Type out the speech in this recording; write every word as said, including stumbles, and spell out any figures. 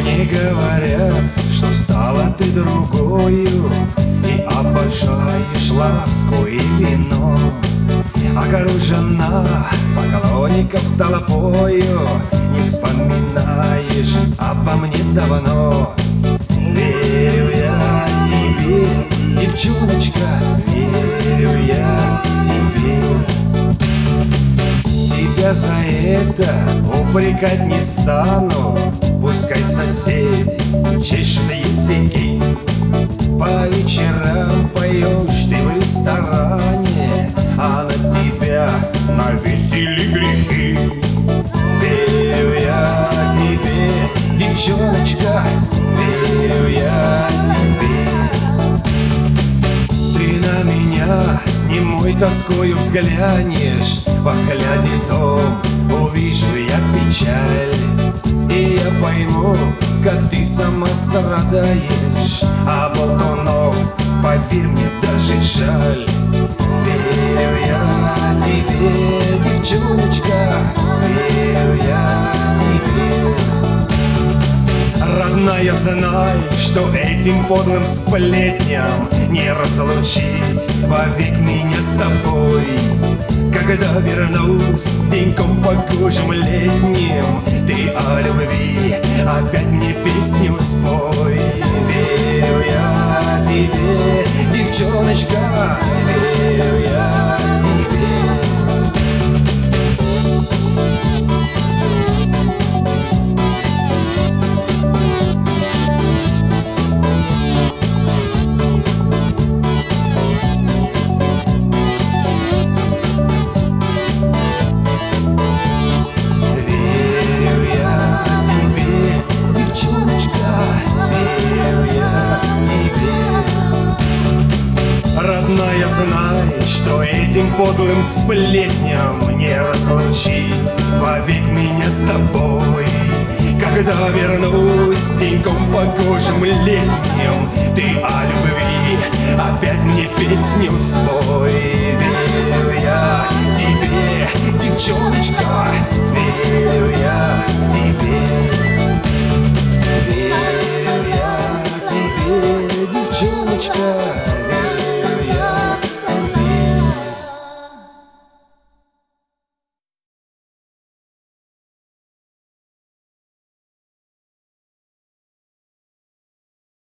Мне говорят, что стала ты другою и обожаешь ласку и вино. Окружена поклонников толпою, не вспоминаешь обо мне давно. Верю я тебе, девчоночка, верю я тебе. Тебя за это упрекать не стану, пускай соседи чешут языки. По вечерам поешь ты в ресторане, а на тебя навесили грехи. Верю я тебе, девчоночка, верю я тебе. Ты на меня с немой тоскою взглянешь, во взгляде том увижу я печаль. И я пойму, как ты сама страдаешь, а болтунов, поверь мне, даже жаль. Верю я тебе, девчоночка, верю я тебе. Родная, знай, что этим подлым сплетням не разлучить вовек меня с тобой. Когда вернусь деньком погожим летним, ты о любви опять мне песню спой. Верю я тебе, девчоночка, верю я тебе. Родная, знай, что этим подлым сплетням не разлучить вовек меня с тобой. Когда вернусь деньком погожим летним, ты о любви опять мне песню свой. Верю я тебе, девчоночка, верю я тебе.